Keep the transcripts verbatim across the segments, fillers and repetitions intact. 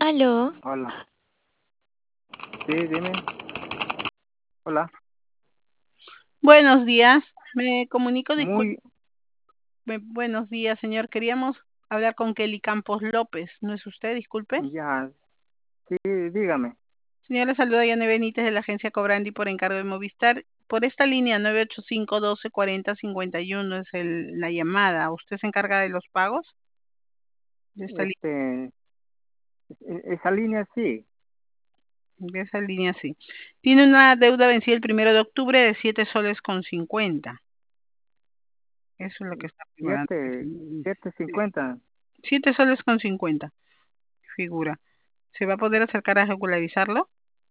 Aló, Hola, sí, dime. Hola, Buenos días, me comunico, disculpe. muy, Buenos días, señor. Queríamos hablar con Kelly Campos López, ¿no es usted? Disculpe. ya, sí, dígame. Señor, le saluda Yane Benítez de la agencia Cobrandi por encargo de Movistar. Por esta línea nueve ocho cinco, doce, cuarenta, cincuenta y uno es el, la llamada. ¿Usted se encarga de los pagos de esta, li- Este, e- esa línea sí, de esa línea? Sí. Tiene una deuda vencida el primero de octubre de siete soles con cincuenta. Eso es lo que está figurando. siete, siete cincuenta. siete soles con cincuenta figura. ¿Se va a poder acercar a regularizarlo?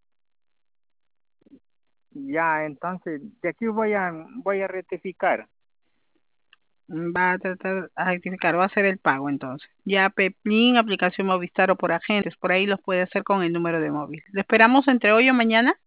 Ya, entonces, de aquí voy a, voy a rectificar. Va a tratar a rectificar, va a hacer el pago entonces. Ya Peplin, aplicación Movistar o por agentes, por ahí los puede hacer con el número de móvil. ¿Lo esperamos entre hoy o mañana?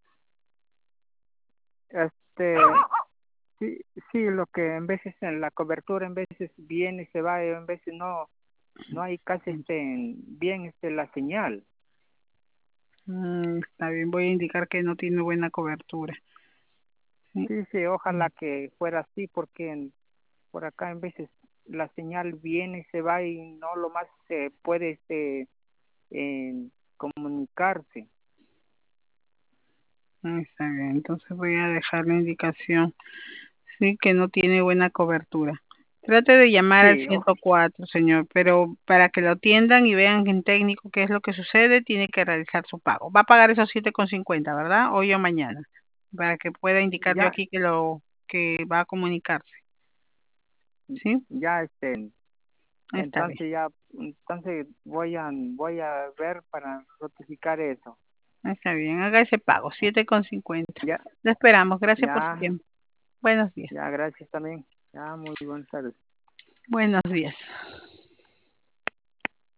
Este, sí, sí, lo que en veces en la cobertura, en veces viene y se va, y en veces no, no hay casi este, bien este, la señal. Mm, está bien, voy a indicar que no tiene buena cobertura. Sí. Sí, sí, ojalá que fuera así, porque en- por acá en veces la señal viene y se va y no lo más se puede este, eh, comunicarse. Mm, está bien, entonces voy a dejar la indicación. Sí, que no tiene buena cobertura. Trate de llamar al Sí, o- ciento cuatro, señor, pero para que lo atiendan y vean en técnico qué es lo que sucede, tiene que realizar su pago. Va a pagar esos siete con cincuenta, ¿verdad? Hoy o mañana, para que pueda indicar yo ya, aquí que lo que va a comunicarse. ¿Sí? ya este, Está bien, entonces ya, entonces voy a, voy a ver para notificar eso. está bien. Haga ese pago, siete con cincuenta. Ya, Lo esperamos. Gracias por su ya, tiempo. Buenos días. ya, gracias también. Ya, muy buenas tardes. Buenos días.